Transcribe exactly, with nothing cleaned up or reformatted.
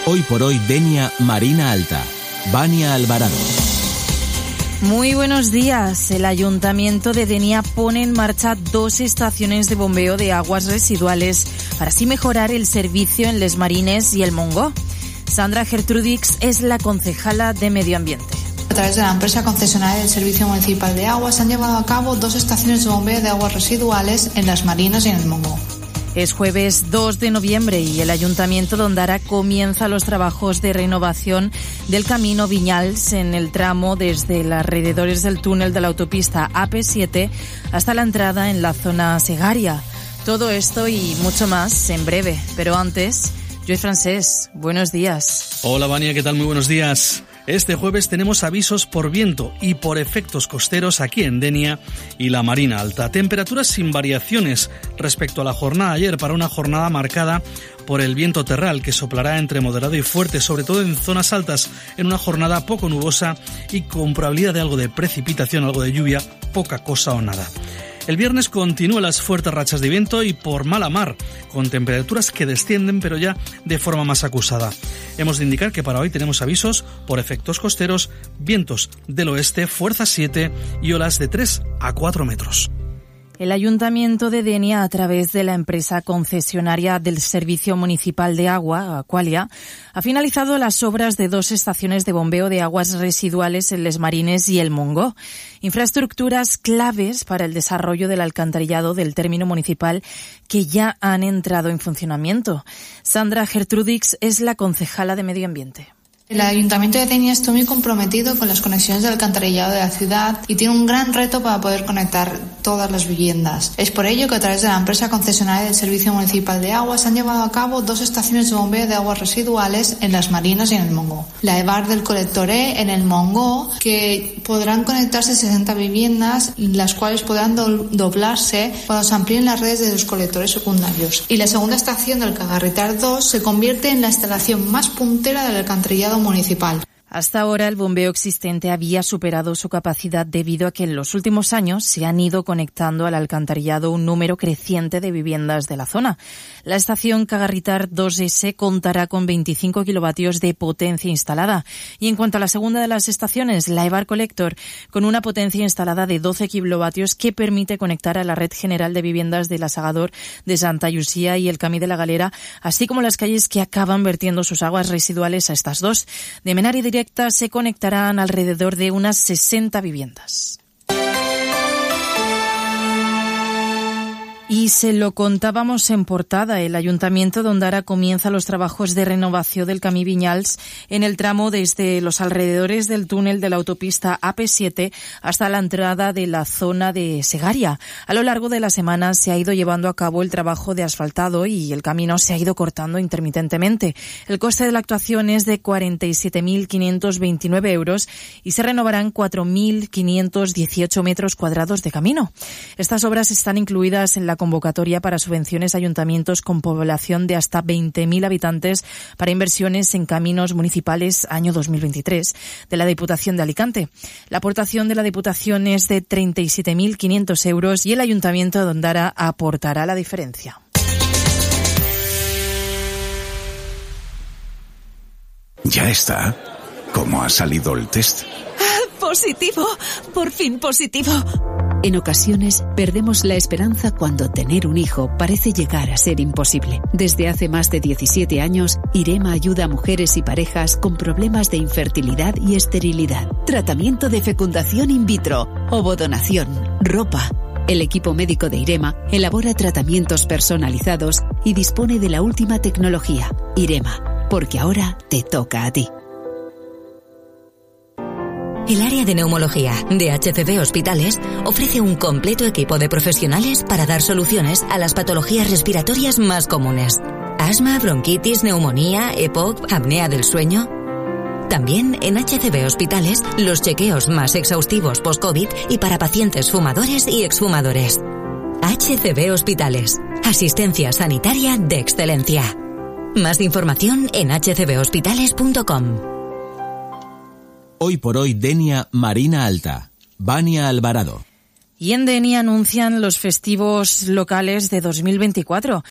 Hoy por hoy Denia Marina Alta. Vania Alvarado. Muy buenos días. El Ayuntamiento de Denia pone en marcha dos estaciones de bombeo de aguas residuales para así mejorar el servicio en Les Marines y el Montgó. Sandra Gertrudix es la concejala de Medio Ambiente. A través de la empresa concesionaria del Servicio Municipal de Aguas se han llevado a cabo dos estaciones de bombeo de aguas residuales en Las Marinas y en el Montgó. Es jueves dos de noviembre y el Ayuntamiento de Ondara comienza los trabajos de renovación del camino Viñals en el tramo desde los alrededores del túnel de la autopista A P siete hasta la entrada en la zona Segaria. Todo esto y mucho más en breve, pero antes, Joy Francés, buenos días. Hola Vania, ¿qué tal? Muy buenos días. Este jueves tenemos avisos por viento y por efectos costeros aquí en Denia y la Marina Alta. Temperaturas sin variaciones respecto a la jornada de ayer, para una jornada marcada por el viento terral que soplará entre moderado y fuerte, sobre todo en zonas altas, en una jornada poco nubosa y con probabilidad de algo de precipitación, algo de lluvia, poca cosa o nada. El viernes continúan las fuertes rachas de viento y por mala mar, con temperaturas que descienden pero ya de forma más acusada. Hemos de indicar que para hoy tenemos avisos por efectos costeros, vientos del oeste, fuerza siete y olas de tres a cuatro metros. El Ayuntamiento de Denia, a través de la empresa concesionaria del Servicio Municipal de Agua, Aqualia, ha finalizado las obras de dos estaciones de bombeo de aguas residuales en Les Marines y el Montgó. Infraestructuras claves para el desarrollo del alcantarillado del término municipal que ya han entrado en funcionamiento. Sandra Gertrudix es la concejala de Medio Ambiente. El Ayuntamiento de Denia está muy comprometido con las conexiones del alcantarillado de la ciudad y tiene un gran reto para poder conectar todas las viviendas. Es por ello que a través de la empresa concesionaria del Servicio Municipal de Aguas se han llevado a cabo dos estaciones de bombeo de aguas residuales en Las Marinas y en el Montgó. La EVAR del Colector E en el Montgó, que podrán conectarse sesenta viviendas, las cuales podrán do- doblarse cuando se amplíen las redes de los colectores secundarios. Y la segunda estación del Cagarritar dos se convierte en la instalación más puntera del alcantarillado municipal. Hasta ahora el bombeo existente había superado su capacidad debido a que en los últimos años se han ido conectando al alcantarillado un número creciente de viviendas de la zona. La estación Cagarritar dos ese contará con veinticinco kilovatios de potencia instalada. Y en cuanto a la segunda de las estaciones, la EVAR Collector, con una potencia instalada de doce kilovatios que permite conectar a la red general de viviendas del Asagador de Santa Llucia y el Camí de la Galera, así como las calles que acaban vertiendo sus aguas residuales a estas dos. De manera directa se conectarán alrededor de unas sesenta viviendas. Y se lo contábamos en portada, el Ayuntamiento de Ondara comienza los trabajos de renovación del Camí Viñals en el tramo desde los alrededores del túnel de la autopista A P siete hasta la entrada de la zona de Segaria. A lo largo de la semana se ha ido llevando a cabo el trabajo de asfaltado y el camino se ha ido cortando intermitentemente. El coste de la actuación es de cuarenta y siete mil quinientos veintinueve euros y se renovarán cuatro mil quinientos dieciocho metros cuadrados de camino. Estas obras están incluidas en la convocatoria para subvenciones a ayuntamientos con población de hasta veinte mil habitantes para inversiones en caminos municipales año dos mil veintitrés de la Diputación de Alicante. La aportación de la Diputación es de treinta y siete mil quinientos euros y el Ayuntamiento de Ondara aportará la diferencia. Ya está. ¿Cómo ha salido el test? ¡Positivo! ¡Por fin positivo! En ocasiones, perdemos la esperanza cuando tener un hijo parece llegar a ser imposible. Desde hace más de diecisiete años, IREMA ayuda a mujeres y parejas con problemas de infertilidad y esterilidad. Tratamiento de fecundación in vitro, ovodonación, ropa. El equipo médico de IREMA elabora tratamientos personalizados y dispone de la última tecnología. IREMA, porque ahora te toca a ti. El área de neumología de H C B Hospitales ofrece un completo equipo de profesionales para dar soluciones a las patologías respiratorias más comunes. Asma, bronquitis, neumonía, E P O C, apnea del sueño. También en H C B Hospitales, los chequeos más exhaustivos post-COVID y para pacientes fumadores y exfumadores. H C B Hospitales, asistencia sanitaria de excelencia. Más información en h c b hospitales punto com. Hoy por hoy Denia Marina Alta. Vania Alvarado. Y en Denia anuncian los festivos locales de dos mil veinticuatro.